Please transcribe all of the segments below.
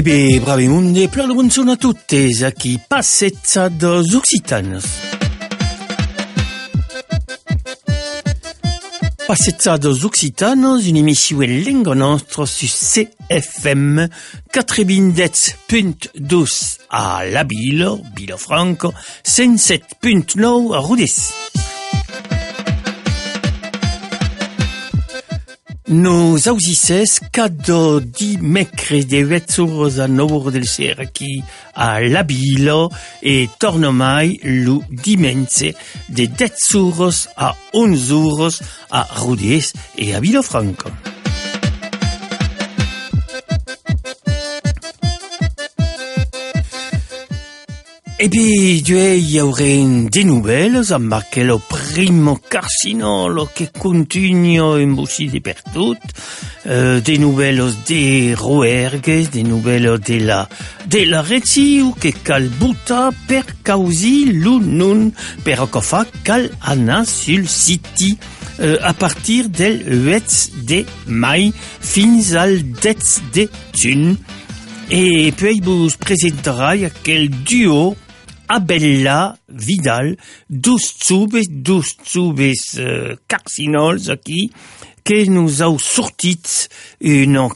bé, bravi munde, pleur buon son a tuttes, a qui passezza dos Occitanos. Passezza dos Occitanos, une émission lengo nostro su CFM 97.2 a La Bilo Franco, 107.9 a Rodez. Nos audices cada dimecres de 8 horas a 9 horas del ser aquí a La Bilo e torna mai lo dimense de 10 horas a 11 horas a Rodez e a Vilafranca. E poi io avrei de nouvelles a marche lo primo carcinolo che continua in bussi per tut, de nouvelles de Roergues, de nouvelles de la Reziu che cal buta per causi l'unun per cofa cal ana sul siti a partir del 8 de mai fins al 10 de giugno. E poi vos presenterai aquel duo Abella Vidal, 12 tubes carcinols aquí, que nous a sortit un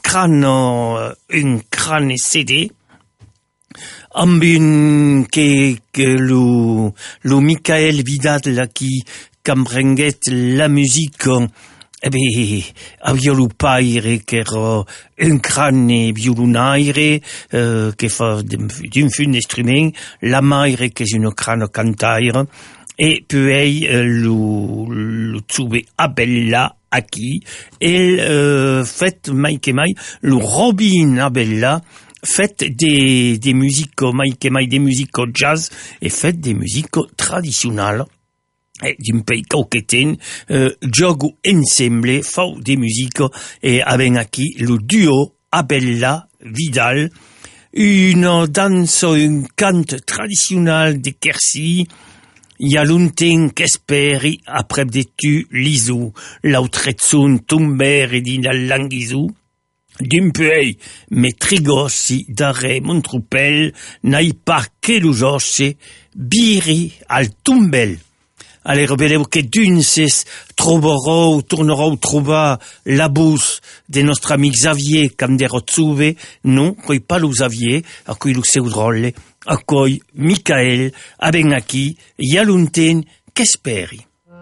crâne CD, amb un que lo Michael Vidal aquí, cambrenguet la musique, havia lo paire che era un crâne violonaire che fa d'un fun d'instrument, la maire che è un crâne cantaire, e poi lo tube Abella aquí, e fait mai che mai lo Robin Abella, fait des musiques mai che mai des musiques jazz e fait des musiques traditionnelles. D'un pays coquetin, gioco ensemble, fau de musique, e aven aquí le duo Abella Vidal, une danse, un cant traditionnel de Quercy, y a longtemps qu'esperi après de tu l'isou, l'autrezun tomber e din al languisou, d'un peu, me trigossi dare mon troupel, n'ai pas que lo josse, biri al tumbel. Allez, reveleu que dunses tornerò trobar la bus de nostre amic Xavier cam de Rotzube, non, coi pas lo Xavier, a cui lo seu rolle, a coi Michael, a ben aquí, i a longtemps qu'esperi.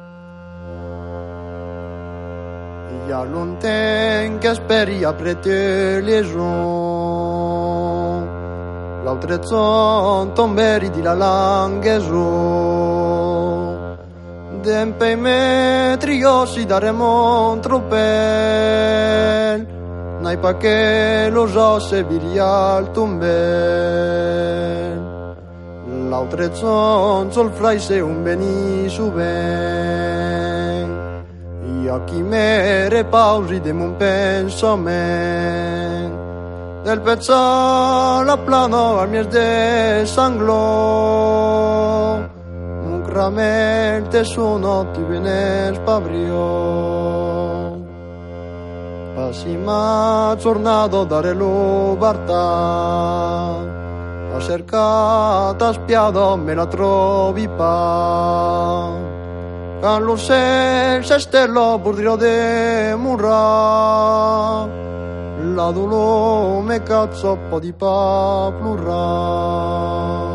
I a longtemps qu'esperi après te les jours, l'autre son tomberi di la langueso. Dempei metri si daremo un tropel, n'hai pas che lo josse virial tumbel. L'altre son sol fraise un beni su ben, io chi mere pausi de mon pensament, del pezzo la plano al mies de sanglò. Ramente sono ti viene spavrio, passima giornato dare lo bartà, a cercata spiado me la trovi pa, con lo se stello purdrio de murra, la dolo me cazzo po' di pa plurra.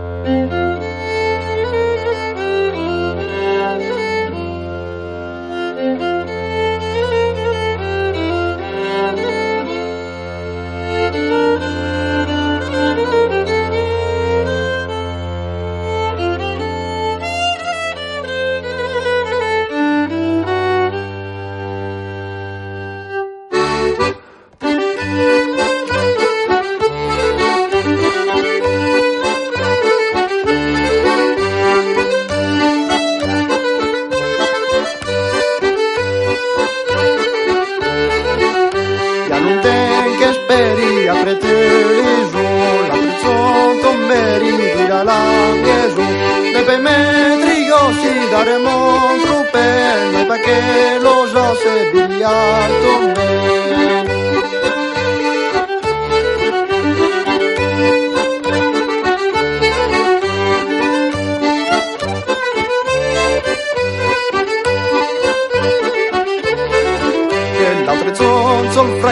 Daremo un trupello perché lo so se biliardo me.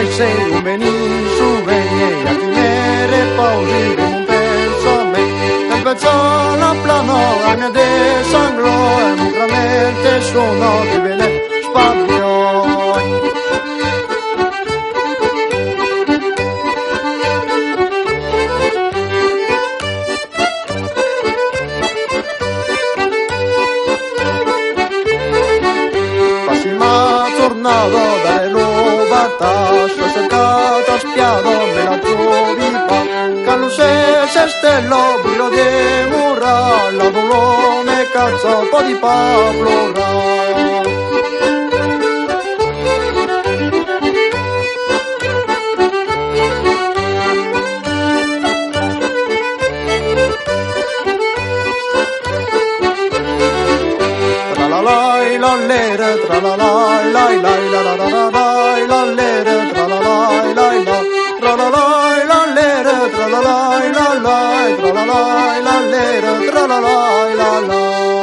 fraise un veniso bene a chi mere pausi de un penso me el pezzone plano anne de sangro e mutramente sono di bene spazio. Dalle lobatas, cercata spiado me la troviva, caluse se stello, brillo di murra, la dolome cazzo, un po' di paplora. Tra la la la la la la la la la la tra la la la la tra la la la tra la la la la tra la la la tra la la la la.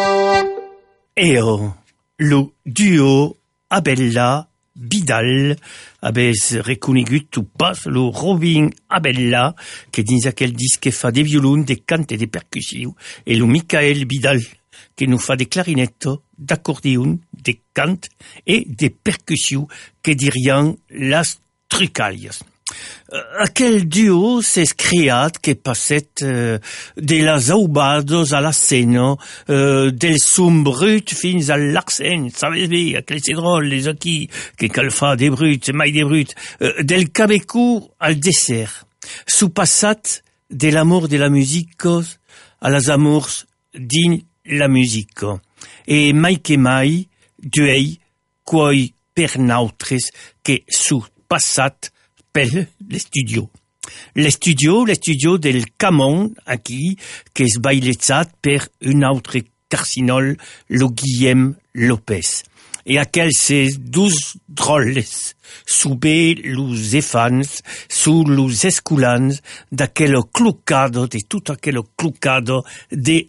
Eo, lo duo Abella Vidal abes reconegut ou pas lo Robin Abella que dins aquel disc que fa des violons, des cantes et des percussions et lo Michael Vidal que nous fa des clarinettes, d'accordion, des cantes et des percussions que diriant las trucalias. Aquel duo s'es creat que passet de las aubados a la scène, del som brut fins al l'accent, sabes bé, aquel c'est drôle, les aquí, que cal fa des bruts, mai des bruts, del cabecou al dessert, sous passat de l'amour de la musique a las amours din la musique. Et mai que mai, duei, quoi per nautres que sous passat pel l'estudio. L'estudio del Camon, aquí, que es bailezat per un autre carcinol, lo Guillem Lopez. Et aquel ses 12 drolles, soube los efans, sous los esculans, d'aquel clucado, de tout aquel clucado de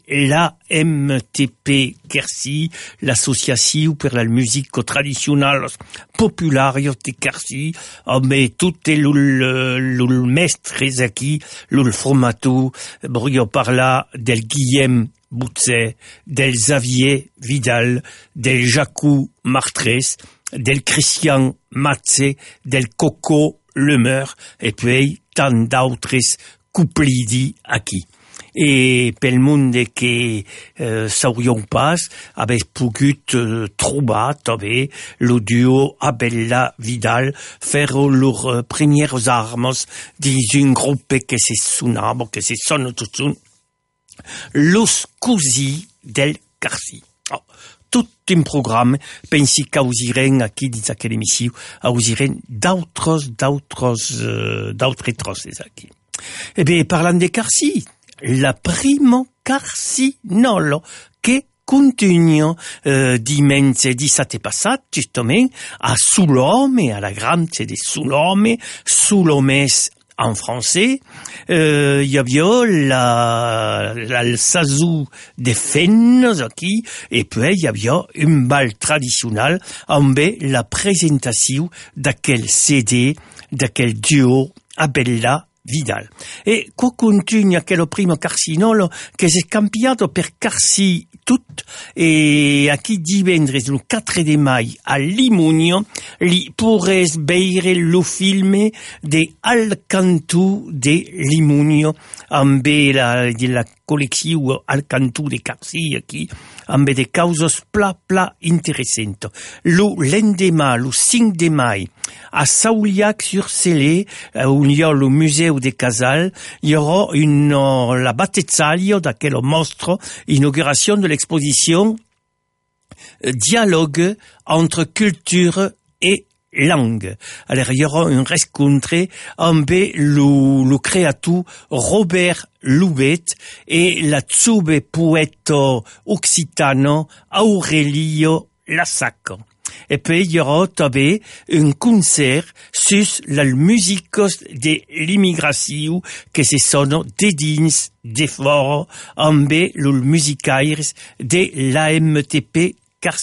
l'AMTP Quercy, l'associació per la musique tradicional populaire de Quercy, mais tout l'ul mestres aquí, l'ul formato, brio parla del Guillem Boutset, del Xavier Vidal, del Jacou Martres, del Christian Matze, del Coco Lemeur, et puis tant d'autres couplidi aquí. Et pel monde que saurions pas, avait pogut trobar també le duo Abella Vidal faire leurs premières armes dins un groupe que se sonava, que se sonne tout de suite, Los Cousins del Quercy. Oh, tout un programme, pensi qu'ausiren aquí dins aquella émission, ausiren d'autres trosses aquí. Eh bien, parlant de Quercy, la primo Quercinolo que continue dimanche 17 passat, justament, a Soulome, à la grange de Soulome, Soulomes en français, y havia el sazú de fennes aquí, et puis y havia un bal tradicional amb la presentació d'aquel CD, d'aquel duo Abella Vidal. E qua continua aquel primo Quercinolo que s'è cambiato per Quercy tout, e aquí divendres el 4 de mai a Limunio li pourres veure lo filme de Alcantu de Limunio amb la col·lecció Alcantu de Quercy aquí, amb de causes pla interessant. Lo lendemà, lo 5 de mai, a Sauliac-sur-Célé, on y a le museu de Casal, il y aura la battezzaglio d'aquel mostre, inauguration de l'exposition Dialogue entre culture et langue. Alors, il y aura un rencontre amb le créateur Robert Loubet et la tsube poète occitano Aurelio Lassac. Et puis, il y aura també un concert sur la musique de l'immigration que se sont de dins de fora amb les musicaires de l'AMTP Quercy.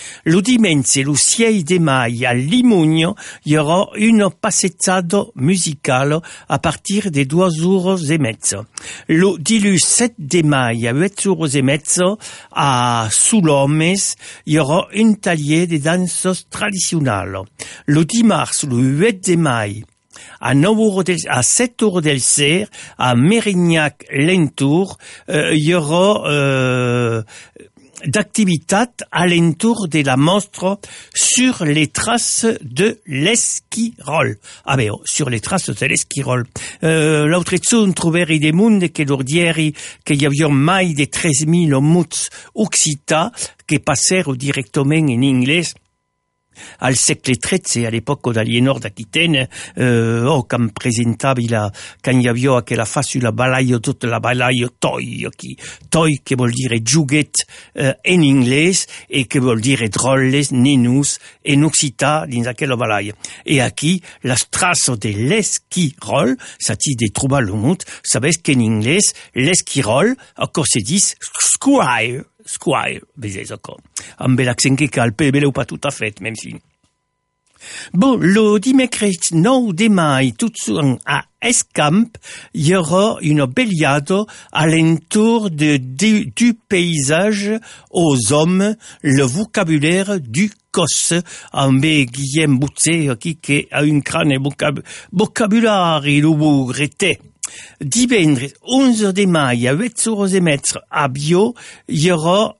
Lo dimanche, lo 6 de mai, a Limugno, il y aura une passeggiata musicale à partir de 2h30. Lo dilus 7 de mai, a 8h30, a Sulommes, il y aura un taller de danses traditionnelles. Le dimanche, le 8 de mai, à 7h del Cer, à Mérignac-Lentour, il y aura d'activités alentour de la mostre sur les traces de l'esquirol. Ah ben, sur les traces de l'esquirol. L'autre jour, on trouvait des mondes qui leur disaient qu'il y avait mai de 13.000 mots occitans qui passèrent directement en anglais. Al segle XIII, à l'époque d'Aliénor d'Aquitaine, quand presentava quand il y avait aquella fa sulla balaio, toute la balaio toi, qui vuol dire juguet en anglais, et qui vuol dire drolles, nenus, en occitan, dins aquella balaio. Et aquí, las traces de l'esquirol, ça dit de trobar le mot, savez qu'en anglais, l'esquirol, encore se dit Squire, vezes encore. Amb l'accent que cal, però pas tout à fait, même si. Bon, le dimecres 9 de mai, tout à Escamp, il y aura une beliade alentour du paysage aux hommes, le vocabulaire du cos, amb Guillaume Boutset, qui a un crâne vocabulaire, il vous reté. Divendres 11 de mai à 8h30 à Bio, il y aura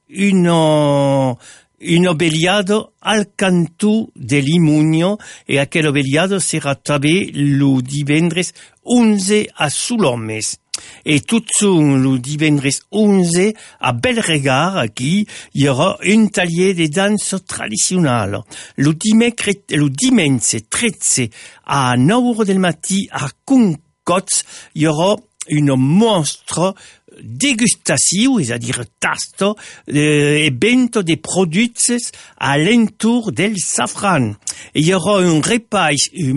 une beliade al canto de Limugno et aquella beliade sera també le divendres 11 à Sulommes. Et tout le divendres 11 à Belregard, aquí, il y aura un taller de danse traditionnelle. Le dimanche 13 à 9h del matí à Concots, il y aura une monstre dégustation, c'est-à-dire tasto, et bento des produits à l'entour del safran. Et il y aura un repas, un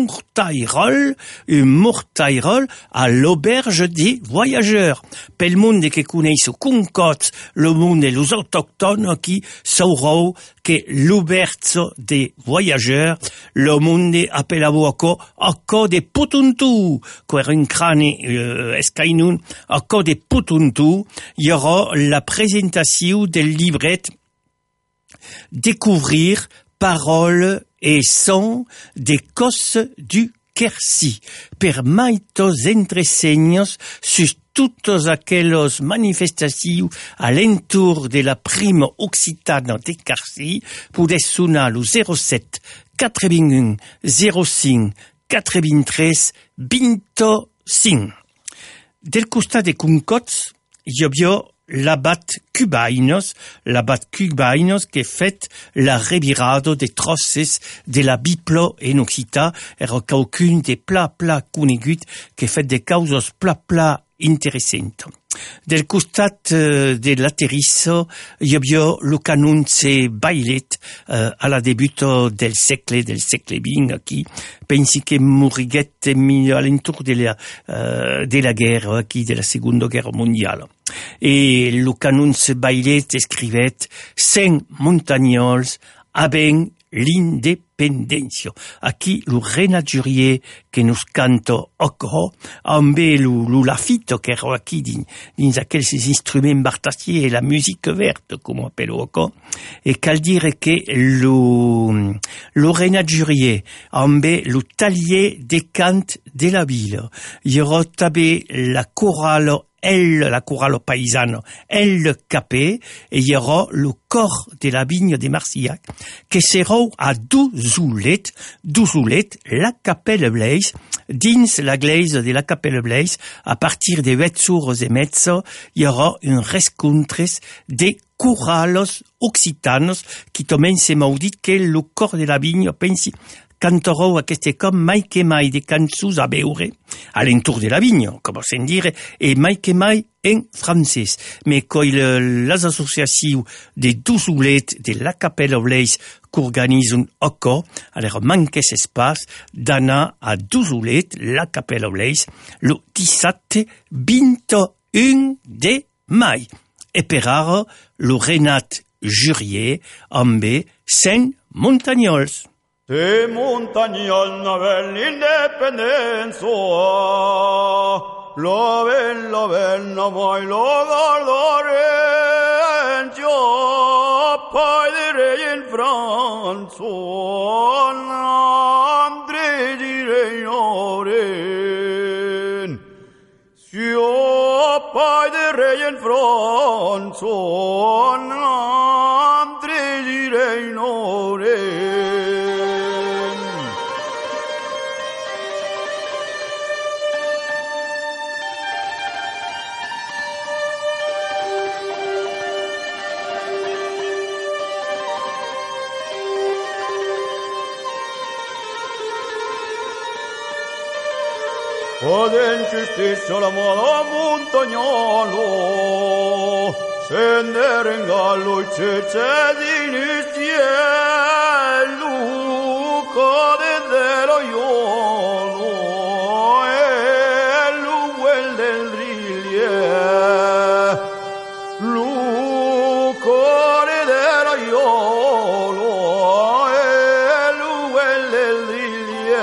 mortairol à l'auberge des voyageurs. Pel monde qui connaissent Concots, le monde et les autochtones qui sauront que l'auberge des voyageurs, le monde appelle à encore des putuntu, quoi un crâne, escainun, encore des putuntu, il y aura la présentation des livrettes Découvrir paroles et sons des cosses du Quercy, per maitos entreseños sus toutes aquelles manifestations à l'entour de la prime occitane de Quercy, podes sonar le 07 81 05 93 25. Del costat de Concots, hi havia l'abat Cubaïnos qui fait la revirada de trosses de la Biblo en occitan, era qualcun de pla conegut que fait des causes pla interessantes. Del costat de l'Aterisso, hi havia le canunce bailet a la debut del segle XX, qui pensi que moriguet a l'entour de la guerre, aquí, de la Segunda Guerra Mondiale. Et le canunce bailet escrivet 100 montagnols avant l'independència. Aquí, le Renat Jurier que nos canto oco, amb le lafito que era aquí dins aquells instruments bartassiers et la musique verte, com appelle oco, et cal dire que le Renat Jurier amb le taller de cant de la ville. Il y aura també la chorale la chorale paysane, le capé, et il y aura le corps de la vigne de Marcillac, qui sera à Douzoulet, la Capelle Blaise, dins la glaise de la Capelle Blaise, à partir de 8h30, il y aura un rencontre de chorales occitanos qui tomen se maudit que le corps de la vigne pensi cantorou aquest com mai que mai de cançons a veure a l'entour de la vigne, com se'n dire, et mai que mai en francès. Mais quand les associations de Douzoulet de la Capelle Blaise qu'organisent encore, alors manque espace d'anar a Douzoulet, la Capelle Blaise, le 17 21 de mai. Et per ara, le Renat Jurier, ambe, sen montagnols. Te montagnol navel l'independenza, la bella mai lo guardare, pai di re in Franza, Andre di Regnoren, pai di re in Franza, Andre di Regnoren. Odenci stesso la moda montagnolo, scendere in gallo i cecedini stiello, cade dello iolo, e l'uel del riglie, l'ucore dello iolo, e l'uel del riglie.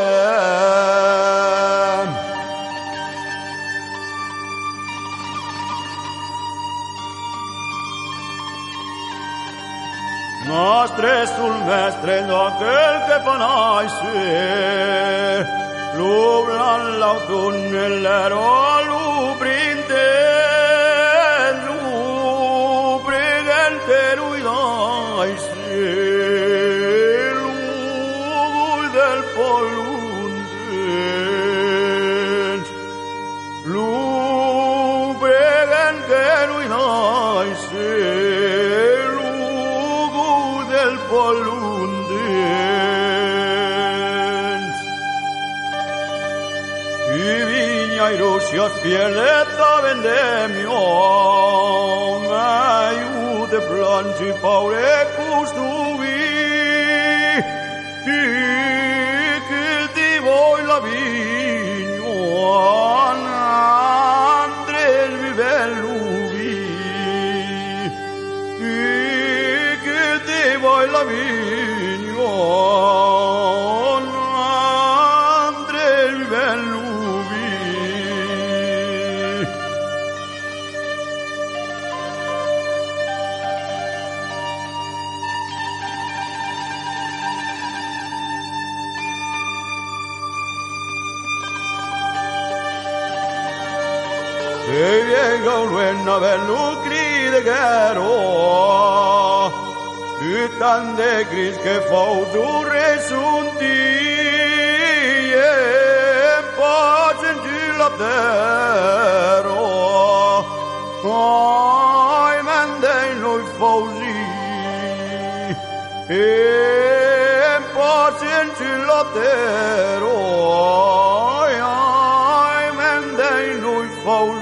Nostre sul mestre da quel che fanai se l'ublan l'autunnellero l'ubrinte l'ubrigente lui dai se l'ugul del pollundent l'ubrigente lui dai se pollundent. I vigna i rossi a fieletta vendemio, ma aiute planci paure costui, che ti vuoi la vigno, Andre il vivelluvi, vuoi la vigno, Andre il velluvi. Se llega un luena bello gride gero, utan de gris che faudure sunti e pacen gilatero ai mendei noi fausi e pacen gilatero ai mendei noi fausi.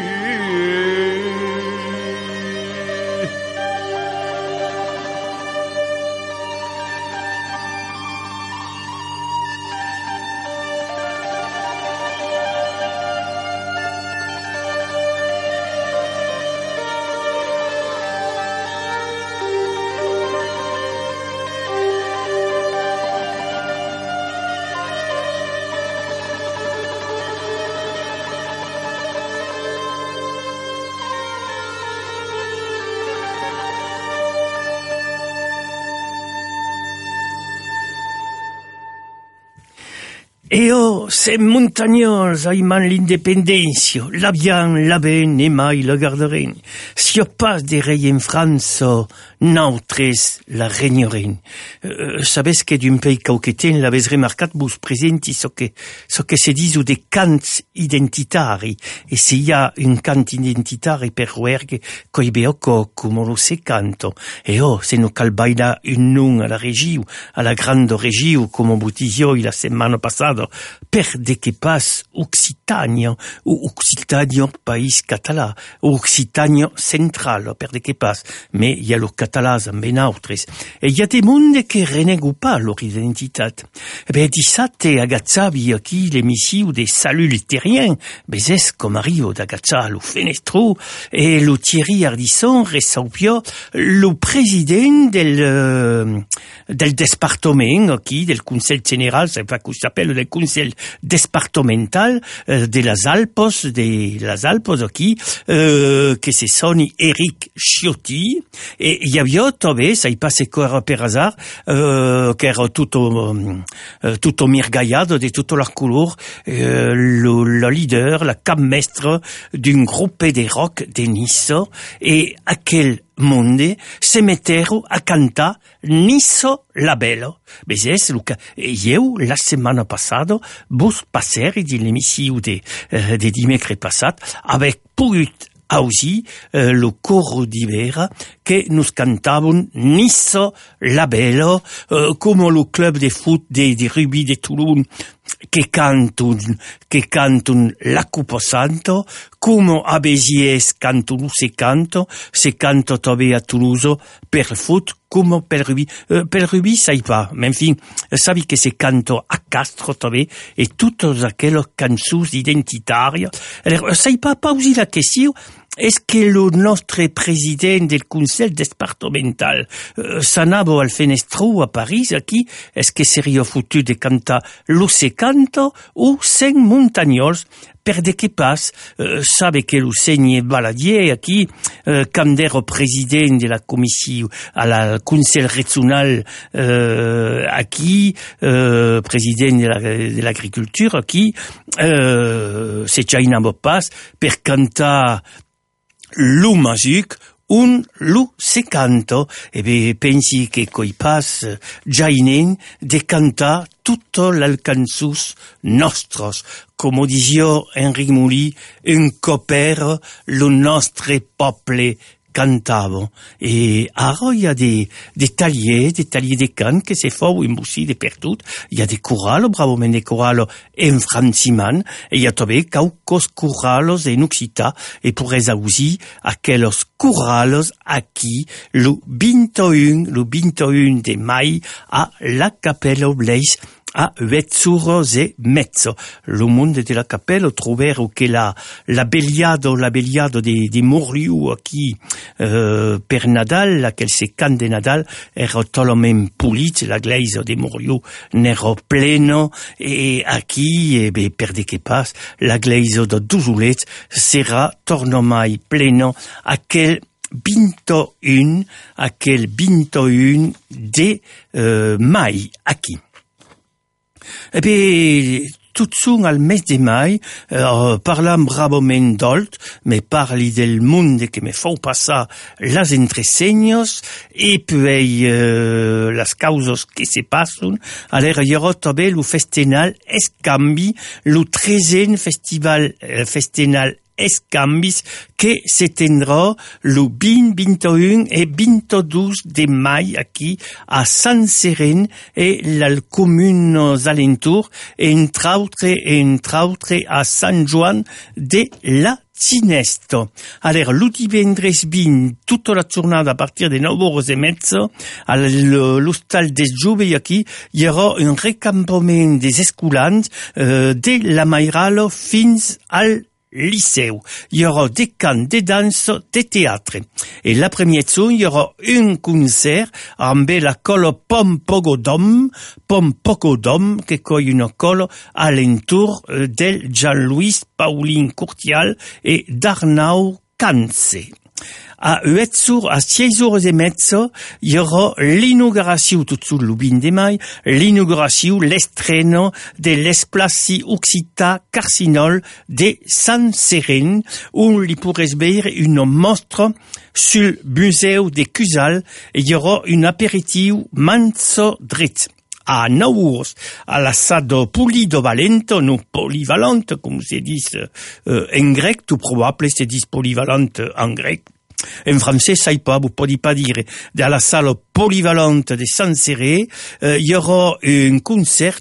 Eo, ces montagnols aiman l'indépendance, la bien, la ben, et mai le garderen. Si o pas des rei en France, nautres la regnoren. Sabes que d'un pays cauqueten l'avez remarcat vos presenti so que se diso de cants identitari. E se hi ha un cant identitari per huergue, coi beoco come lo se canto. Eo, se no cal baila un nun a la regiu, a la grande regiu, come butisio la setmana passada, per de que pas Occitania, ou Occitania país català, Occitania central, per de que pas, mais il y a los catalans amb ben autres, et il y a des mondes que renegu pas leur identitat. Dissabte agazzavi aquí l'emissiu de Salut Luthérien, bezès com arrivo d'agazzar lo fenestro, e lo Thierry Ardisson resaupio lo president del département aquí, del Conseil Général, c'est pas qu'on s'appelle del Conseil départemental de las Alpes aquí, que se soni Eric Ciotti, e il y avait també, ça y passe quoi per hasard, que era tutto mirgaiado de toutes leurs couleurs, le leader, la capmestre d'un groupe de rock de Nice, et aquel monde se mettero a cantar Nisso la Bella. Bezès, eu, la setmana passada, vos passeri de l'emissió de dimecres passat, avec pogut aussi le coro d'Ibera que nous cantaven Nisso la Bella, comme le club de foot de rugby de Toulon que canton la Coupe Santo, come a Béziers canton se canto també a Toulouse per foot, come per rugby. Per rugby, sai pas, mais enfin, sabi que se canto a Castro també, et toutes aquelles cançons identitàries. Alors, sai pas aussi la question, est-ce que le nostre président del Conseil départemental s'anava al fenestro a Paris, aquí, est-ce que seria foutu de cantar lo se canto ou cinq montagnols per de que pas, sabe que lo senye baladier aquí, quand era président de la commission à la Conseil régional aquí, président de l'agriculture aquí, se chainava pas per cantar lo magic lo se canto, e pensi che coi pas jainen de cantar tutto l'alcanzus nostros, come dizio Enric Mouly, un coper lo nostre poble cantavo. Et ara il y a des talliers de cant que se font en bussi de pertot. Il y a des chorales, bravament des chorales en franciman, et il y a també caucos chorales en occità, et pourrais aussi aquellos chorales aquí, le 21 de mai, a la Capella Blaise, a 8:30. Le monde de la Capella trovero che la beliado de Moriu aquí per Nadal, laquelle se can de Nadal, era totalment pulit, la gleisa de Moriu n'era pleno, e aquí, per de que pas, la gleisa de Duzulet sera tornomai pleno aquel 21 de mai aquí. E bé, tout son al mes de mai, parlam bravament d'olt, me parli del monde que me fau passar las entresenyos, e puei las causos que se passon. Alors, hi haurà també lo festenal Escambi, lo 13è festenal Escambis, que se tendrà le 20, 21 et 22 de mai aquí a Sant Seren et la commune alentour, entre autres a Sant Joan de la Cinesto. Alors, le divendres 20, toute la journée à partir de 9:30, à l'hostal des Joves aquí, il y aura un recampement des escolans de la Mairalo fins al liceu. Il y aura des cants, des danses, des théâtres. Et l'après-midi, il y aura un concert amb la colle Pompogodom, que colle une colle à l'entour del Jean-Louis Pauline Courtial et d'Arnau Canse. A 6:30, il y aura l'inauguration tout sous le 20 de mai, l'inauguration, l'estreno de l'esplaci Occità Carcinol de Sant Seren, où il pourrait se voir une mostre sur le musée de Cusal, et il y aura un apéritif manso drit. À 9 à la salle Polivalente, non polyvalente, comme se dit en grec, tout probable se dit polyvalente en grec. En français, ça y pas, vous pouvez pas dire. Dans la salle polyvalente de Sant Seré, il y aura un concert tout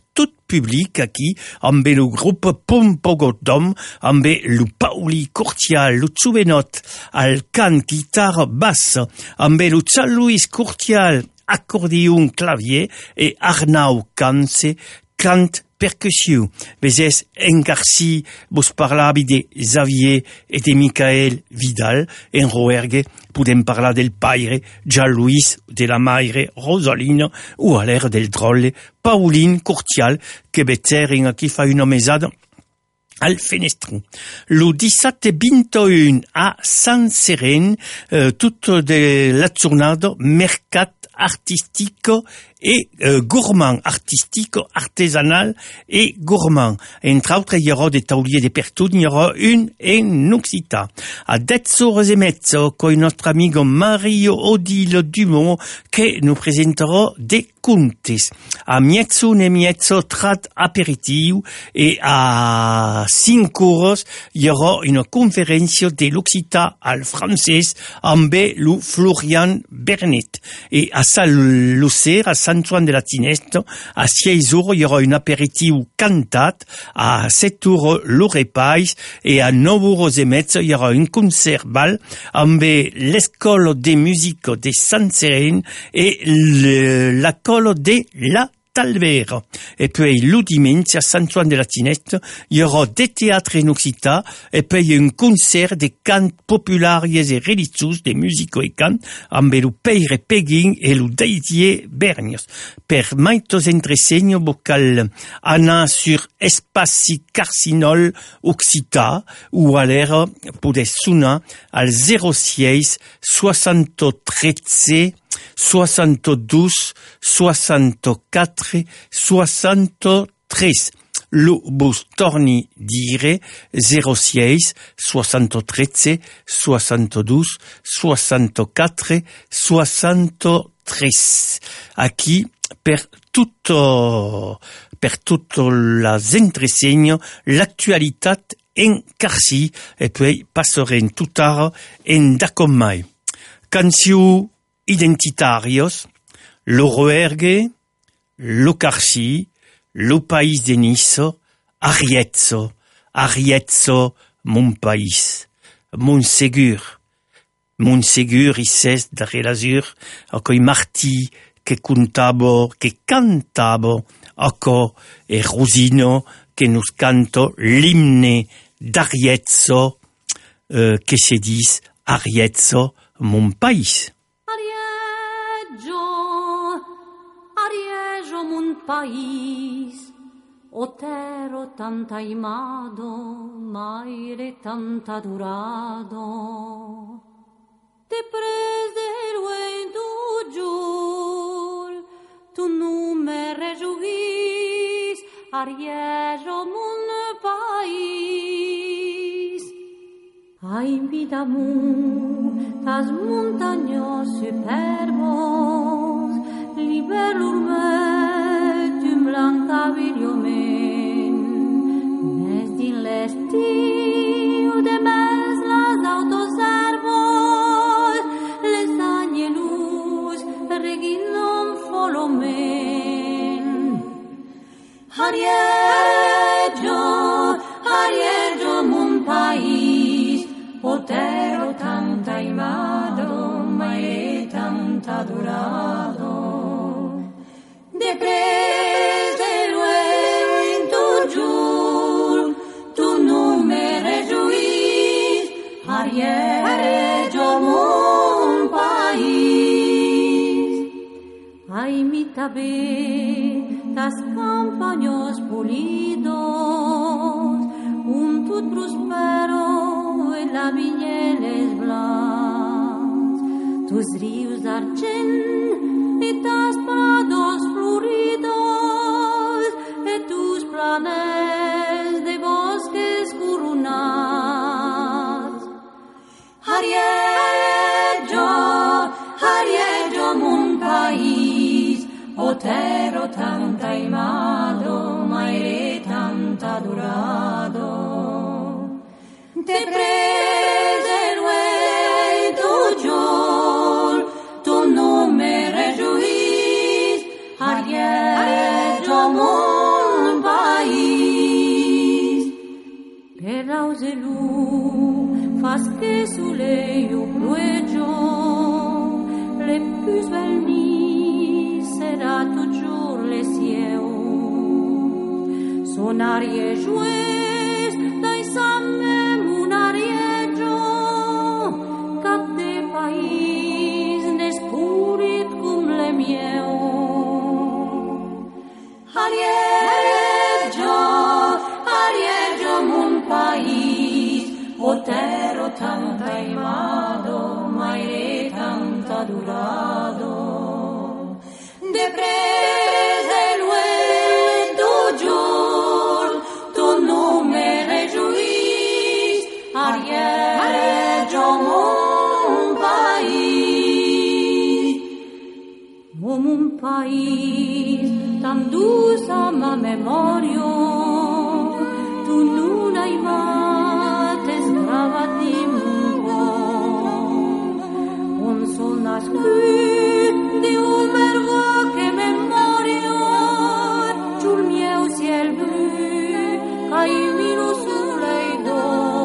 public aquí, amb le grup Pompogodom, amb le Pauli Curtial, le Tsubenot, al cant, guitarra, basse, amb le San Luis Curtial, accordion, clavier, et Arnau Canse, cant, percussion. Vezes engarci vos parlavi de Xavier et de Michael Vidal, en Roergue podem parlar del paire Jean Louis, de la maire Rosaline, ou a l'air del drolle Pauline Curtial, que beteren aquí fa una mesada al fenestron. Le 17-21 a Sant Seren, toute de la jornada mercat artistico et gourmand, artistico, artisanal et gourmand. Entre autres, il y aura des tauliers de Pertude, il y aura une en Occità. A 10h30, con notre amigo Mario Odile Dumont, que nous présentera des contes. A mezzo e mezzo trat aperitiu, et à 5h, il y aura une conférence de l'Occità al francès, amb le Florian Bernet. Et à Saint-Lucer, à Saint-Antoine de la Tineste, à 6h, il y aura une apéritif cantat, à 7h, le repais, et à 9h30, il y aura un concert bal, amb l'école de musique de Saint-Seren et l'école de la Talvera. Et puis, le dimanche, à Saint-Antoine de la Tineste, il y aura des théâtres en Occità, et puis un concert de cants populaires et religieux, de musique et cants, amb le Peire Peguin et le Didier Bernios. Per maitos entresenyo vocal anar sur Espaci Carcinol Occità, ou à l'air, poder sonar al 06 73 72 64 63. Le bus torni dire 06 73 72 64 63. Aquí per toutes les entreseignes, l'actualité en Carci, et puis passerem tout tard en Dacomai. Cancio identitarios, le Roergue, le Carci, le País de Nice, Arietzo, mon pays, mon ségur, isses de l'azur, acoi Martí, que cantabo, aco e Rosino, que nous canto l'hymne d'Arietzo, que se dis Arietzo, mon pays. Arieggio, mon pays, o terro tanta imado, maire tanta durado. Te prese en tu giur, tu non me rejuis, Arieggio, mon pays. Ai vida mu, tas montagnos superbos, liberurme, tu blancavillo men, mes din l'estiu de mes las autoservos, les agnelus reguilon folomen. Arieggio, mon país, o terro tanta imado, mai tanta durado. De prese luego en tu giur, tu non me rejuis, Arieggio, mon país. Ai mi tabe, tas campaños pulidos, un tut prospero en la viñeles blancs, tus rius d'argent et tas prados floridos, et tus planes de bosques coronats. Arieggio, mon país, o terro tanta imado, maire tanta durado. Te prese luego tu giur, tu non me rejuis, Arieggio, mon che su lei io plueggio, le plus belle nuits sera toujours le ciel. Son arie joues dai samme un arieggio, cap de país nespurit cum le mieu. Arieggio mun país, otero tanta imado, maire tanta durado. De prese luel tu giur, tu nu me rejuís, Arieggio mun país. O mun país, tan dulce ma memoria, tu nun ai mates gravat in un sol nascut di un mervo che memoria, giul mieu ciel blu, cai minu sulei do.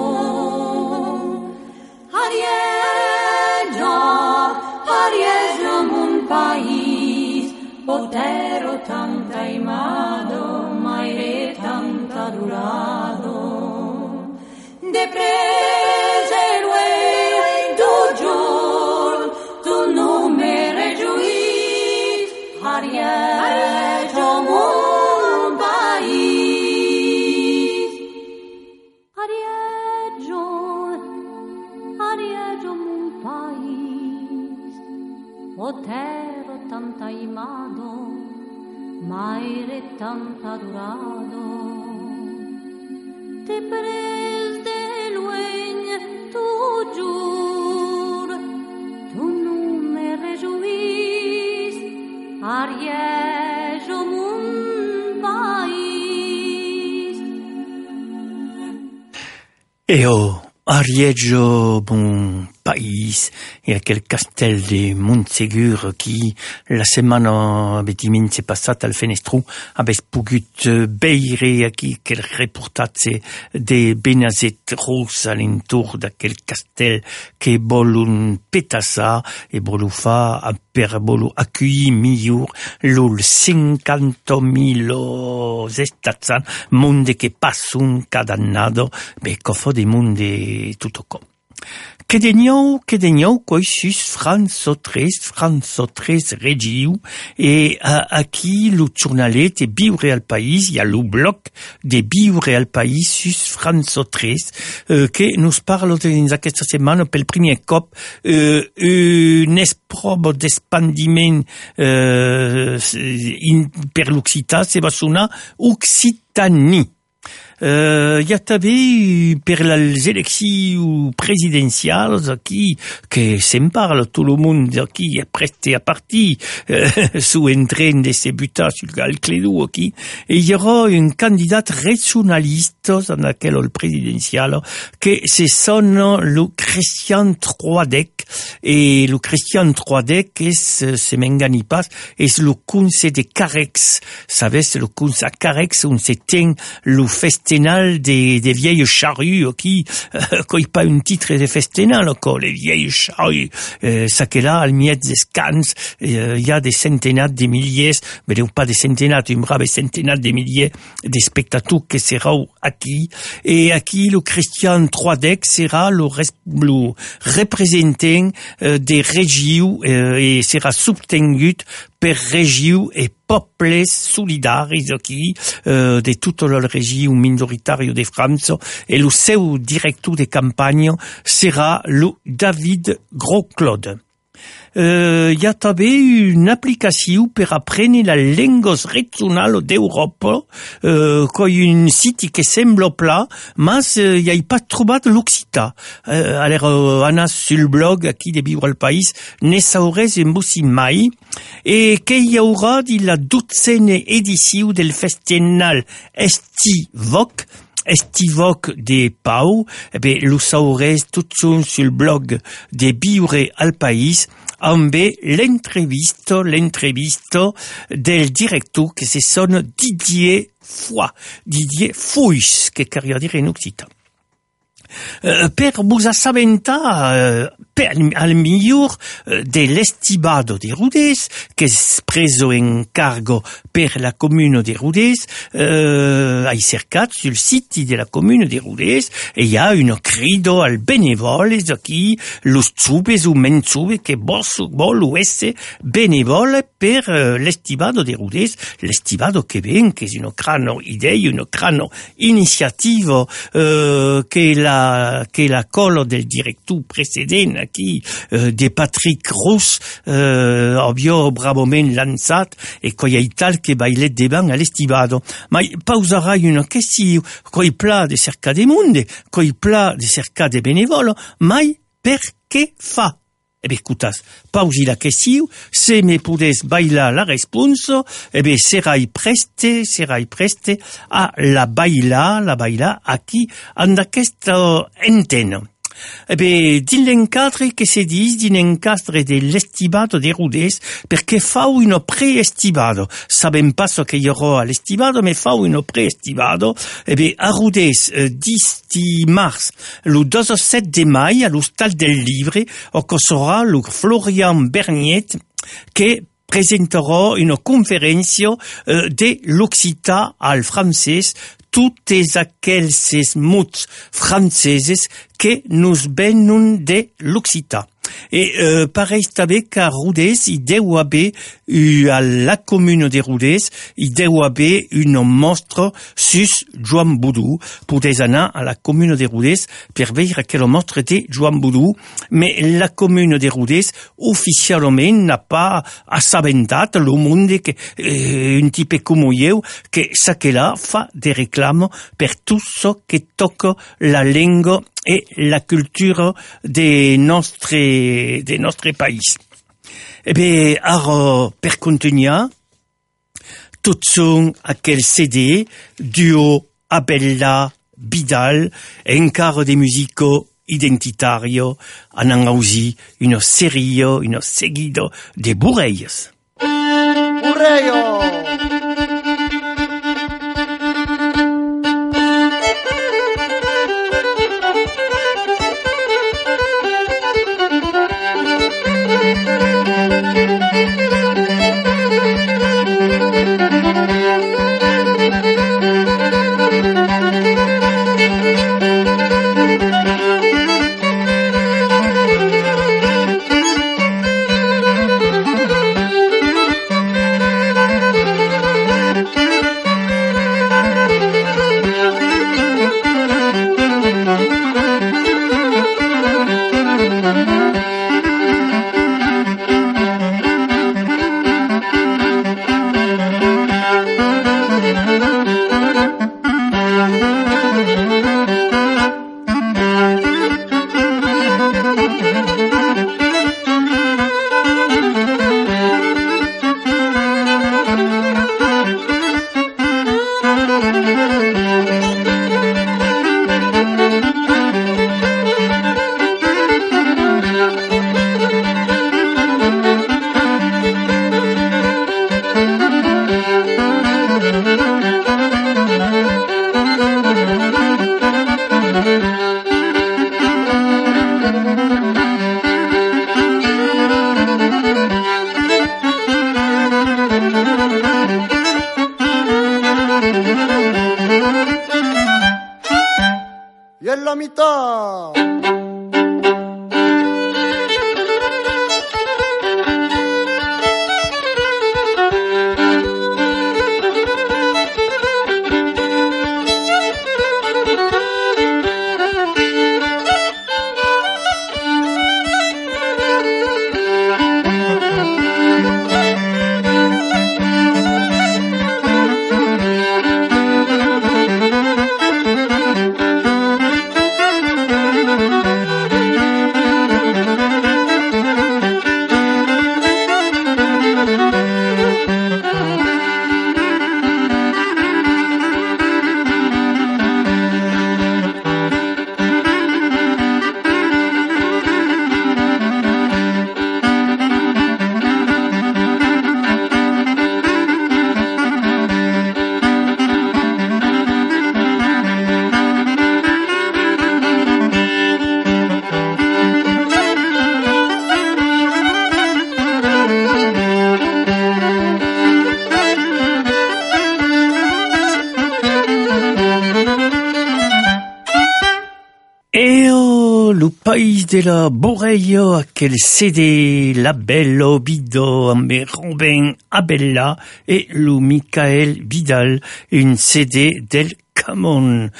Arieggio mun país, potero tanta imado, maire tanta durado. De prese luei tu giur, tu nu me rejuís, Arieggio mun país. Arieggio mun país, potero tanta imado, maire tanta durado. Te pres de lueny tu giur, tu nu me rejuís, Arieggio mun país. Arieggio bon país, e aquel castel de Montsegur qui la setmana diumenge passat al fenestru habes pogut veire aquí quel reportatge de Benazet Ros a l'entorn d'aquel castel que volun petassar e volu fa per volu accueillir millor l'ol 50.000 estazzan monde che passun cada annado, cofo de monde tutto com. Kedeniau, quoi sus Franzo 3 regiu, e aquí lo journalet e Biure al País, y a lo blog de Biure al País sus Franzo 3, que nos parlo dins aquesta setmana pel primer cop un esprobo d'espandiment per l'Occità, se va sonar Occitanie. Hi ha també per les eleccions presidencials aquí, que se'n parla tot el món aquí, preste a partir, su entren de se butar sul Clédou aquí, e hi haurà un candidat regionalista en aquell presidencial, que se sona lo Christian Troadec, e lo Christian Troadec se m'engani pas, és lo conseil de Carex, sabes, lo conseil a Carex, on se ten lo festenal des vieilles charrues qui coi pas un titre de festenal encore les vieilles charrues ça que là al miet des scans il y a des centenats de milliers mais pas des centenats un brave centenats de milliers de spectateurs qui sera aquí et aquí le Christian Troadec sera le représentant des régions et sera soutenu per régions et peuples solidaris aquí de toutes les régions minoritàries de France et le seu directeur de campagne sera le David Gros-Claude. Hi ha també una aplicació per aprendre la llengües regionals d'Europa, coi un site que sembla pla, mas hi ha pas trobat l'occità. Alors, anar sul blog aquí de Viure al País, ne saurés en bussi mai, e que hi haurà de la 12a edició del festival Estivoc de Pau, lo saurés tot sul blog de Viure al País, amb l'entrevista del director que se sona Didier Fuix, que queria dire en occitan. per vos assaventar al miglior dell'estibado di Rodez, che è preso in cargo per la comune di Rodez, hai cercato sul sito della comune di Rodez e hi ha un crido al benevoles qui lo zube su menzube che vuole essere benevole per l'estibado di Rodez, l'estibado che ven, che è una grande idea, una grande iniziativa che la colo del direttore precedente qui di Patrick Ross ovvio bravamente lanciato e coi ai tal che bailet de ban all'estibado. Ma pauserai una questione, coi pla de cerca de monde, coi pla de cerca de benevolo, mai perché fa? E beh, cutas, pausi la questione, se me podes bailar la responso, e beh, serai preste a la baila a chi anda questa antena. E beh, din l'encadre che si dice, din l'encadre dell'estibado di Rodez, perché fa uno pre-estibado. Sabem passo che io all'estibado, ma fa uno pre-estibado. E beh, a Rodez, 10 mars, lo 17 de mai, allo Stal del Livre, occorrerà lo Florian Berniet, che presenterà una conferenza dell'Occità al francese, tuttes aquelles mots franceses que nous venons de l'Occità. E pare també que a Rodez hi deu haver, a la comune de Rodez, hi deu haver un mostre sus Joan Boudou. Podes anar a la comune de Rodez per veure aquell mostre de Joan Boudou, mais la comune de Rodez oficialment n'a pas assabentat el món que un type com jo que sa que là fa de reclamo per tot ce que toca la lengua e la cultura de nostre país. E bé, ara, per continuar, tot són aquell CD duo Abella Vidal, encara de musico identitario, anant ausi una serie, una seguido de burreies. Burreio! la mitad. País de la Boreio, aquel CD, la Bello Bido, Ambe Robin Abella et Lou Michael Vidal, une CD del Camon,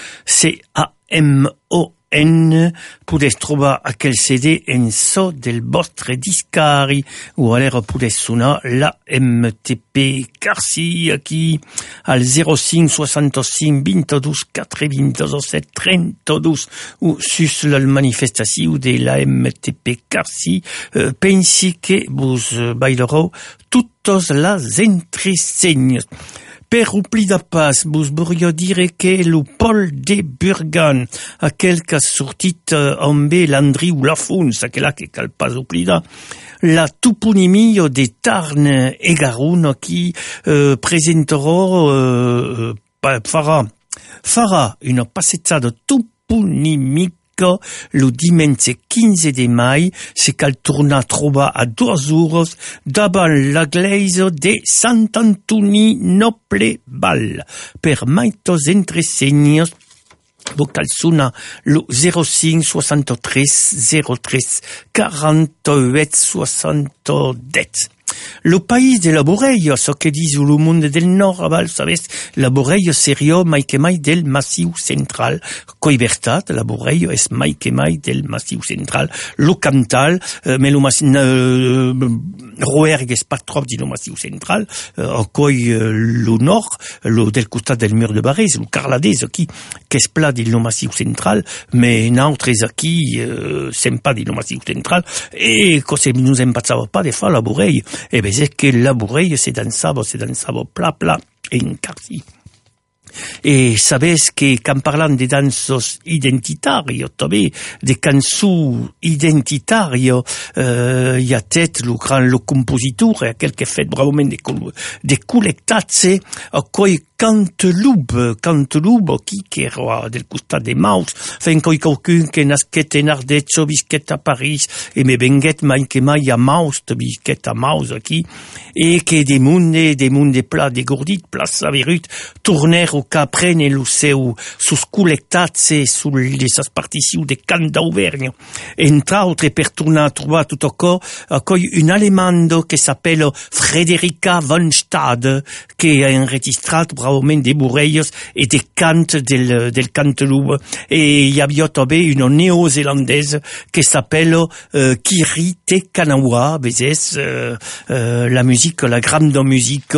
C-A-M-O-N, podes trobar aquel CD en so del vostre discari, ou alors podes sonar la MTP Carci, aquí, al 05 65 22 97 32, ou sus la manifestació de la MTP Carci, pensi que vos bailerò tutos las entresenyes. Per omplir de pas, vos volia dire que el Paul de Burgan, aquel que ha sortit amb l'Andriu Lafons, aquella que cal pas oblidar, la toponimia de Tarn e Garonne qui presenterò, farà una passeggiata toponimica lo dimanche 15 de mai, se cal tornar a trobar a 2 horas davant la glesia de Sant Antoni Noble Ball. Per maitos entresenyes, cal sonar lo 05 63 03 48 70. Lo país de la Boreio, so que dis lo monde del nord, sabes, la Boreio serio mai que mai del Massiu Central. Coi veritat, la Boreio es mai que mai del Massiu Central. Lo Cantal, me lo Roerg es pas trop di lo Massiu Central, coi lo nord, lo del costat del mur de Barès, lo Carladès aquí, qu'es pla di lo Massiu Central, mais nautres aquí, sem pas di lo Massiu Central, e cose nous empatzava pas de fa la Boreio. Eh ben, c'est que la Boreio se dansava pla en Carci. E sabes que quand parlant de dansos identitario, també, de cançons identitario, hi ha tet lo compositor, aquel que fet bravament de col·lectatze, coi Cantelub, qui era del costat de Maus, fen coi qualcun que nasquet en Ardezzo, visquet a Paris, e me venguet mai que mai a Maus, visquet a Maus aquí, e que de munde pla de gordit, pla saberut, torner o qu'aprene lo seu sus col·lectatze sul les particions de cant d'Auvergne. Entre autres, per tornar a trobar tot coi un alemando que s'appelle Frederica von Stade, que ha enregistrat bravament de Boreios e de cant del Cantelub. E hi havia també una neozelandaise que s'appelle Kiri Te Kanawa, vezes la musique, la grande musique.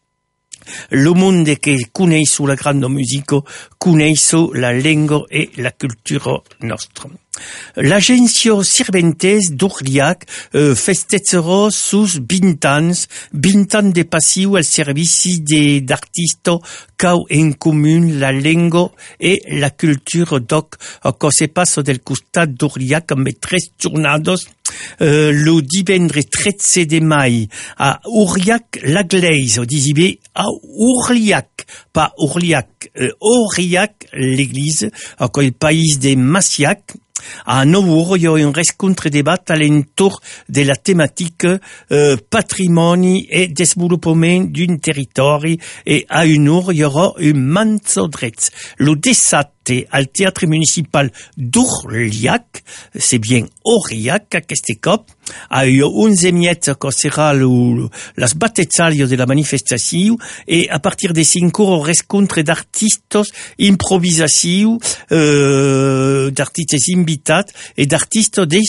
Le monde que coneix la grande musique coneix la lingua e la cultura nostra. L'agència Sirventes d'Orliac festejarà sus 20 anys de passiu al servici d'artistes cau en commun la lingua e la cultura. Donc, que se passa del costat d'Orliac amb 3 jornades, le divendres 13 de mai a Aurillac la Glaise, disibé a Aurillac, pas Aurillac, Aurillac l'église, el país de Massiac. À 9 heures, il y a un rencontre débat à l'entour de la thématique patrimoni et développement d'un territoire, et à 1 heure, il y aura un manso drets. Le 17 al théâtre municipal d'Orliac, c'est bien Aurillac, à aquest cop, a 11h que sera las battezzalio de la manifestació, et à partir de 5 heures, rencontre d'artistes, improvisation, d'artistes invitats et d'artistes de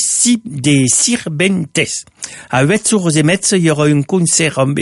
Sirventes. À 8h30, il y aura un concert amb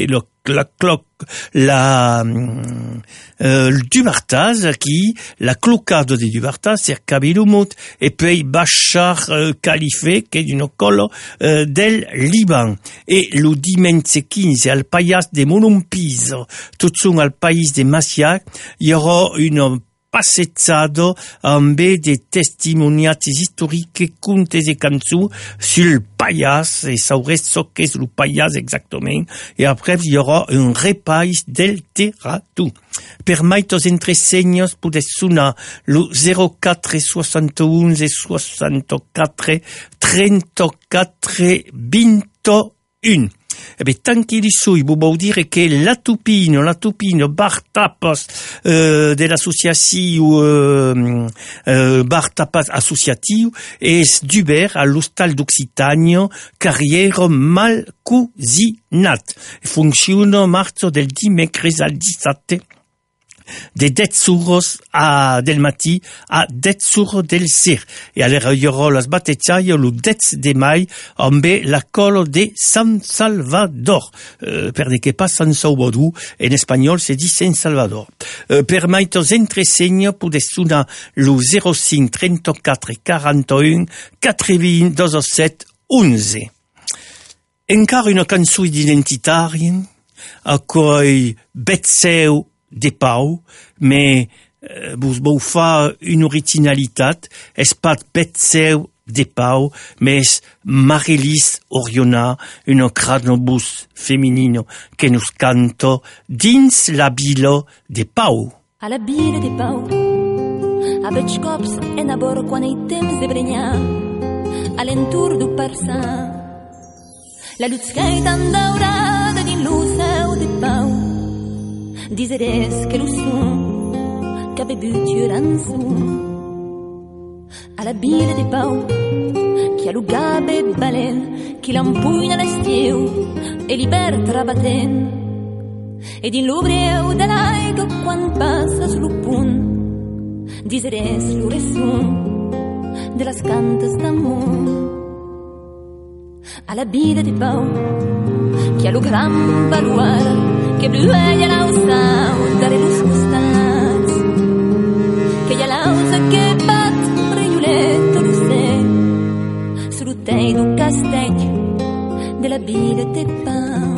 Dubartaz, qui, la clocade de Dubartaz, c'est Kabilumut, et puis Bachar Khalife, qui est d'une école del Liban. Et le dimanche 15, al Payas de Monumpiso, tout son al País de Massiac, il y aura une passeggiado amb de testimoniats historiques, contes et cançons sur le Payas, et saurez ce qu'est le Payas exactement, et après il y aura un repas del terratu. Per maitos entresenyes podes sonar le 04 71 64 34 21. tanti di sui, vuol dire che la tupino, bar tapas, dell'associazione, bar tapas associatiu, es d'Uber all'Hostal d'Occitania, carriera mal cusinat. Funziona marzo del dimecres al 17, de 10 euros del matí a 10 euros del sir. E allora hi haurà les batettailles el 10 de mai amb la cola de San Salvador. Perché pas San Salvador, en espanyol se dit San Salvador. Per maitos entresegna podes sonar lo 05 34 41 80 27 11. Encara una cançó identitària a coi Betseu de Pau, mais vos vau fa une originalitat, es pat Betseu de Pau, mais Marilis Oriona, un cranobus feminino que nos canto dins la bila de Pau. A la bila de Pau, a veig cops en abor quan hi temps de brenyar, a l'entur du Parsà. La luz que hi tan daurada din l'useu de Pau, diseres que lo son, che ha bevuto ranzon. Alla birra di Pau, che a lugabe balen, che l'ampuina l'estiu, e liberta rabaten. Ed in l'ubreu dell'aiga, quan passa sul pun, diseres lo resun, de las cantas d'amor. Alla birra di Pau, che a lo gran baluar, che blueia l'ausau dare los costats, che hi ha l'ausa que bat reiulet lo sé, surutei d'un castell de la bila de Pau.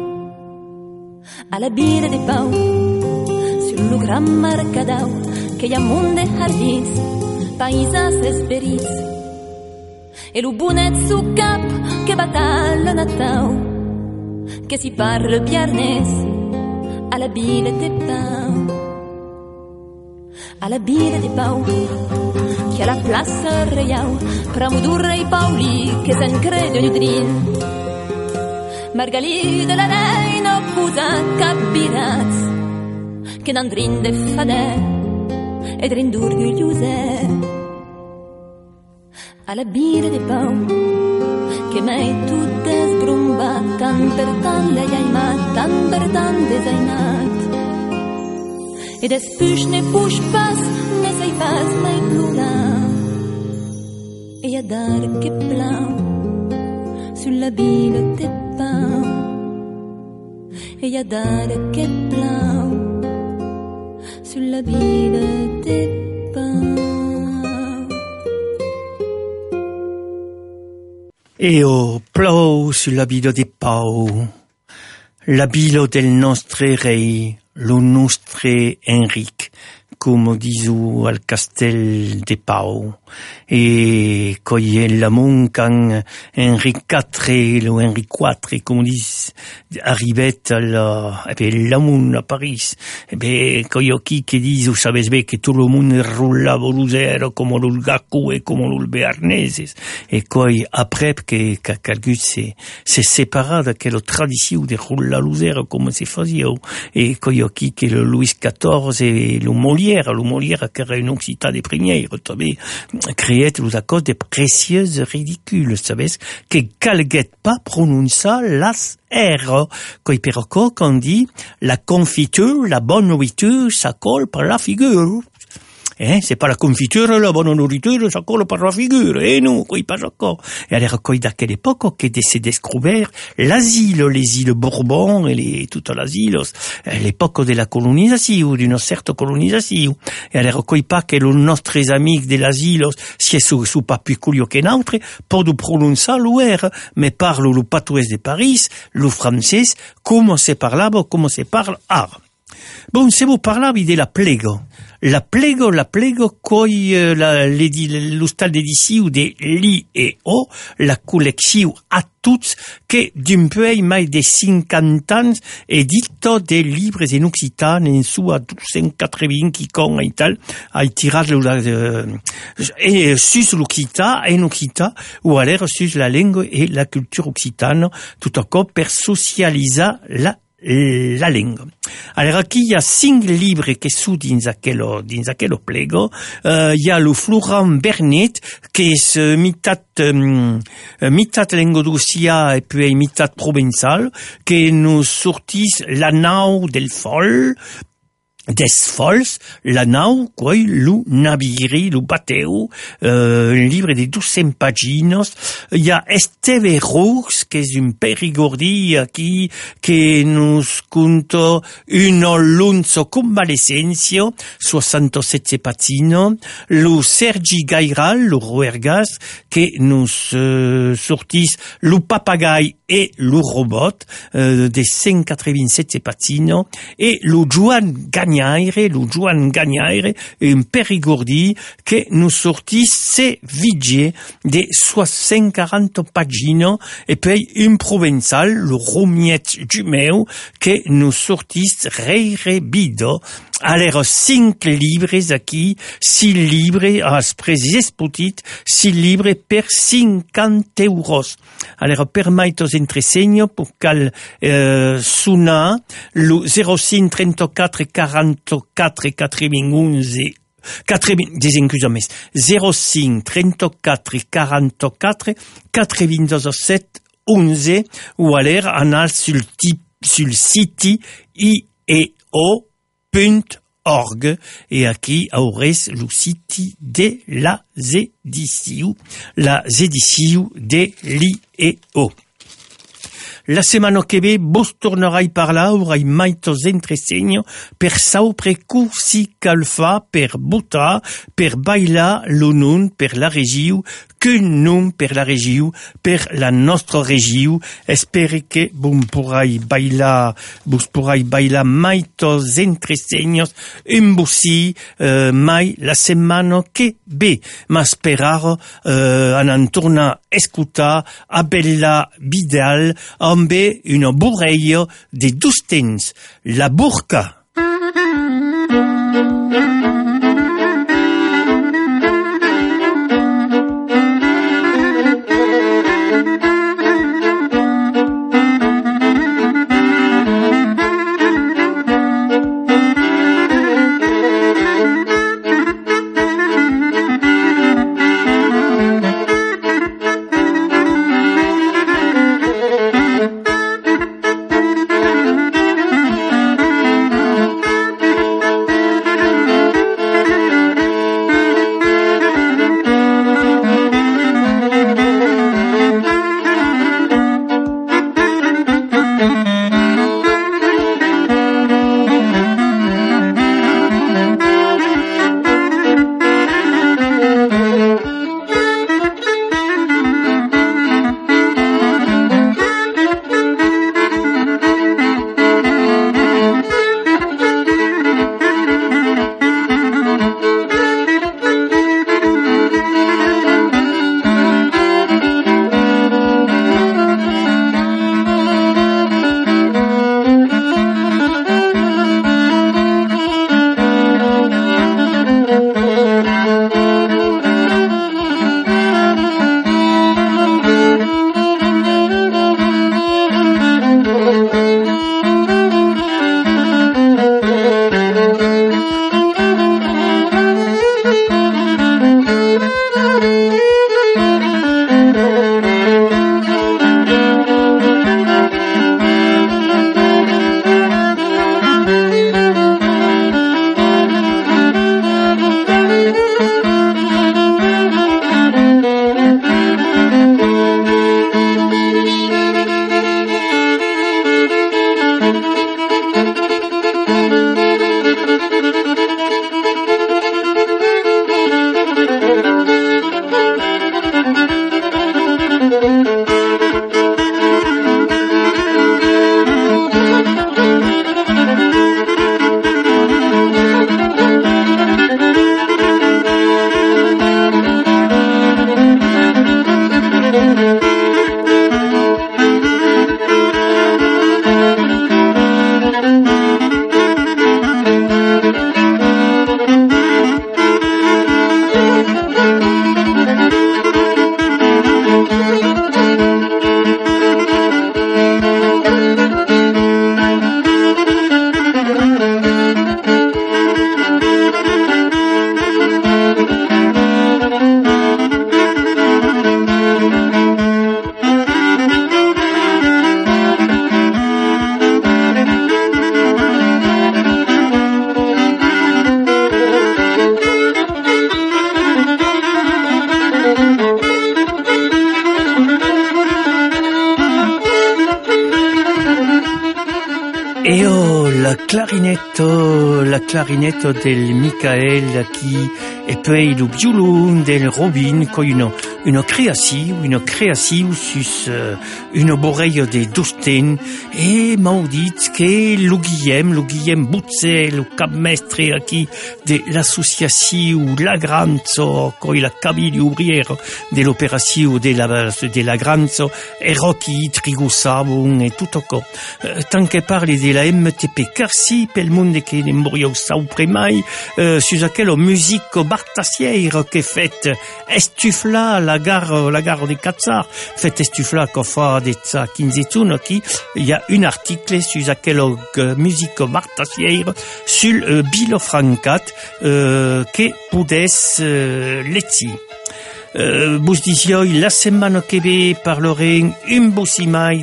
A la bila de Pau, sul lo gran marcadau, che hi ha munt de jardins, paisas esperits, e lo bonet su cap che batalla Natau, che si parla piarnes a la bila de Pau. A la bila de Pau, che a la plaça reiau, Pramudurra i Pauli, che se'n credono drin. Margalida la reina pusa capirats, che n'andrin de fadè, ed rindurghi chiuse. A la bila de Pau, che mai tutte sbrumbat, tan per tan lei aimat, tan per tan desaimat. E despús ne puix pas, ne sei pas mai plorar. E a dar que plau, sulla bila de Pau. E a dar que plau, sulla bila de Pau. E o plou sulla bila de Pau, la bila del nostre rei, lo nostre Enric, come disu al castel de Pau. E coi la moncan Enric IV, lo Enric IV, come dis, arrivet l'amunt a Paris. Coi qui che disu, sabes bé que tout le monde roulava l'usero come l'ul Gacu e come l'ul Bearneses. E coi aprep que calgut se separa d'aquella tradició de roular l'usero come se fazia. E coi qui que le Louis XIV e lo Molière que era un occità de première, també créet los accords de précieuses ridicules, sabes, que calguet pas prononçar las R, coi per quand dit la confiture, la bonne nourriture, ça colle par la figure. C'est pas la confiture, la bonne nourriture, ça colle par la figure. Non, quoi, pas encore. Et alors, quoi, d'à quelle époque, que s'est découvert l'asile, les îles Bourbon et toute l'asile, l'époque de la colonisation, d'une certaine colonisation. Et alors, quoi, pas que les nostres amis de l'asile, si sont pas plus curieux que n'autre, pour nous prononcer l'ouer, mais parlent le patois de Paris, le français, comment c'est parlable, comment c'est parle art. Bon, c'est vous parlable de la plègue. la plego coi l'hostal d'edició de l'I.E.O, la col·lecció a tots que d'un peu mai de 50 ans edito de llibres en occitan en su a 280 qui con et tal a tirat sus l'occitan en occitan ou alors sus la langue et la culture occitane tout encore per socialiser la langue. Alors aquí hi ha 5 llibres que sont dins aquello plego. Hi ha lo Florent Bernet, que és mitat languedocià e poi mitat provençal, que nos sortís La nau des Folls, la nau, coi, lo naviri, lo bateu, un livre de 200 pàgines. Hi ha Esteve Roux, que és un perigordi aquí, que nos conta un Alonso convalescencio, 67 pàgines. Lo Sergi Gairal, lo Ruergas, que nos sortís lo papagai e lo robot, de 187 pàgines. Et lo Joan Gagnaire, un perigordi que nous sortís se vidje de 640 pàgines et puis un provençal, le Romiet Jumeu, que nous sortís bido. Alors 5 livres aquí, 6 livres als precis petit, 6 livres per 50 euros. Alors permaitos entresenyo pour cal sonar lo 05 34 44 91 05 34 44 97 11 ou alors anar sul site IEO.org et aquí aurès le site de la éditions de l'IEO. La setmana que ve vos tornerai parlar, aurai maitos entresenyo per saupre cursi cal fa per votar, per bailar lo nom per la regiu, que nom per la regiu, per la nostra regiu. Espere que vos pourrai bailar maitos entresenyos un bossi mai la setmana que ve. Ma sperar anan tornar escutar a Bella Vidal amb una burreia de 2 temps, la burca. E la clarinetto del Michael qui e poi il violon del Robin con una creazione sus una boreia de Dusten e maudit che lo Guillem Butze, lo capmestre qui de l'associazione Lagranzo con la cabine ouvrière dell'operazione della Granzo e Rocky Trigosabon e tutto co. Tanto parli della MTP Carsi per il mondo che ne morio sempre mai su aquella musica bartassiera che fait estufla la gare di Cazzar fait estufla che fa de 15 anni qui il y a un article su aquella musica bartassiera sul Bilo Francat che podes letti. Bus disioi la settimana che ve parleremo un bossimai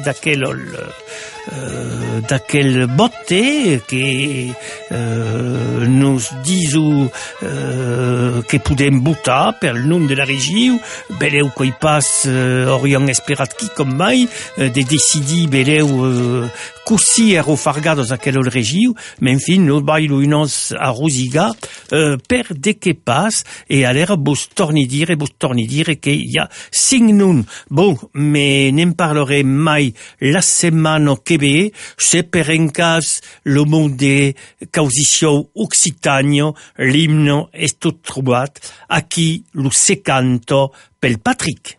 d'aquel botte che nos disu che podem votar per il nom de la regiu beleu coi pas orion esperat qui com mai de decidi beleu così ero fargados aquel regiu men fin nos bailu unos a Rosiga per de che pas e all'era vos torni dire che hi ha 5 nun bon me nem parlerem mai la setmana che ve se per en cas lo monde causicio occitanio l'imno est tot trobat aquí lo se canto pel Patrick.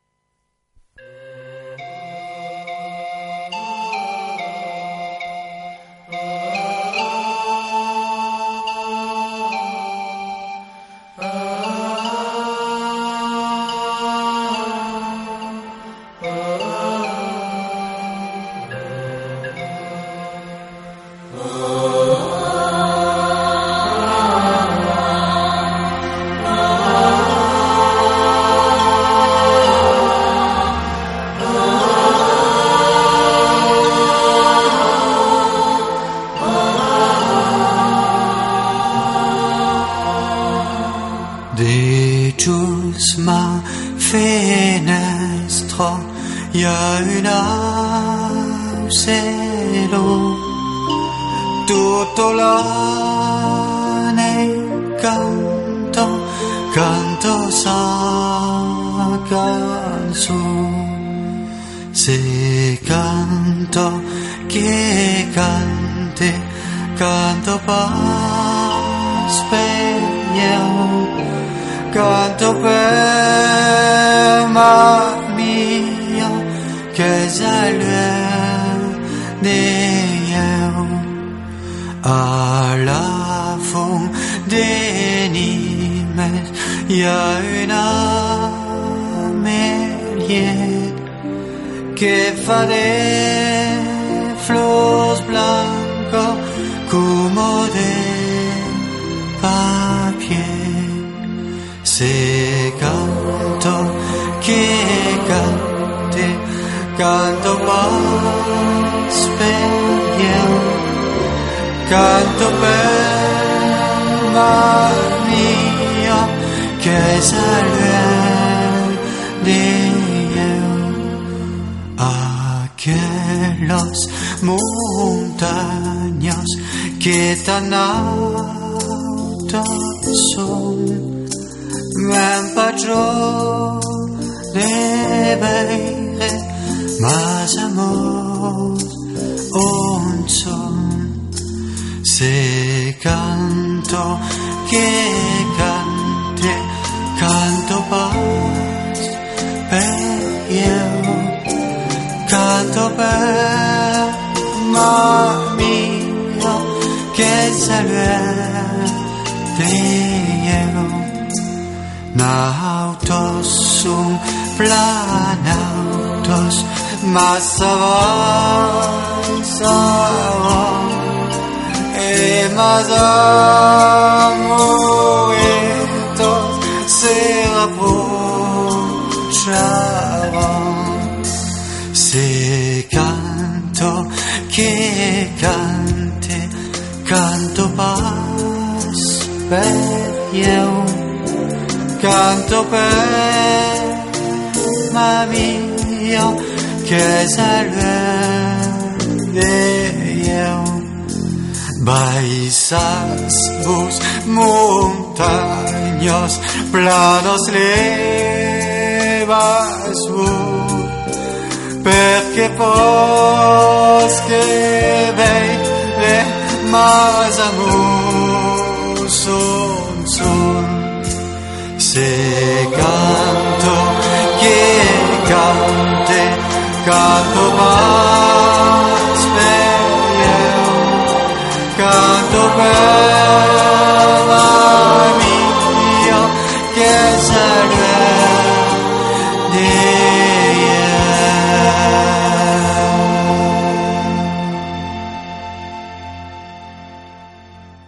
Ma finestra, y a un cielo, tutto l'anno canto sa canzone, se canto che canto per spegnere. Canto per ma mia che salve Dio alla fond des nimes y a una meliette che fa de flors blancas como de papier. Se canto che canto per spegnere, canto per ma mia che salve Dio aquellos montañas que tan altos son. Men patró de veire más amor un son se canto que canto paz canto per ma mia che salve Dio. Nautos sum planautos mas avanzaron e mas amoretos se approcharon se canto che canto paz per canto per ma mia che salve Dio. baixas vos montañas planos levas vos perché posche veire mas amor son se canto che cante canto más bello canto bello